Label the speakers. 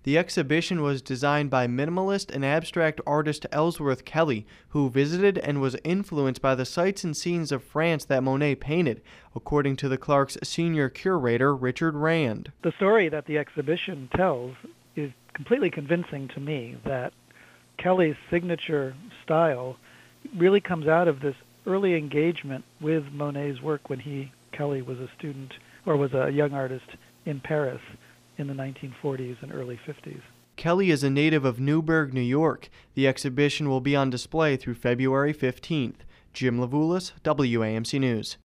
Speaker 1: The exhibition was designed by minimalist and abstract artist Ellsworth Kelly, who visited and was influenced by the sights and scenes of France that Monet painted, according to the Clark's senior curator, Richard Rand.
Speaker 2: The story that the exhibition tells is completely convincing to me that Kelly's signature style really comes out of this early engagement with Monet's work when Kelly was a student or was a young artist in Paris in the 1940s and early 50s.
Speaker 1: Kelly is a native of Newburgh, New York. The exhibition will be on display through February 15th. Jim Levulis, WAMC News.